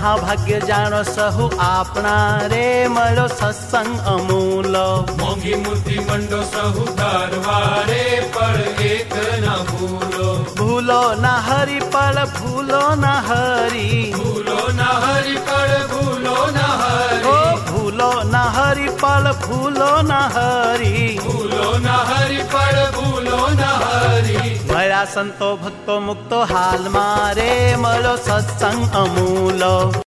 महाभाग्य जानो सहु आपना रे मळ्यो सत्संग अमूल। मोंघी मूर्ति मंडो सहु दरबारे पर एक न भूलो। भूलो न हरि पर भूलो न हरि, भूलो न हरि पर भूलो न हरि, ओ भूलो न हरि पर भूलो न हरि, भूलो न हरि पर भूलो न हरि। मळ्या संतो भक्तो मुक्तो हाल मारे मळ्यो सत्संग अमूल।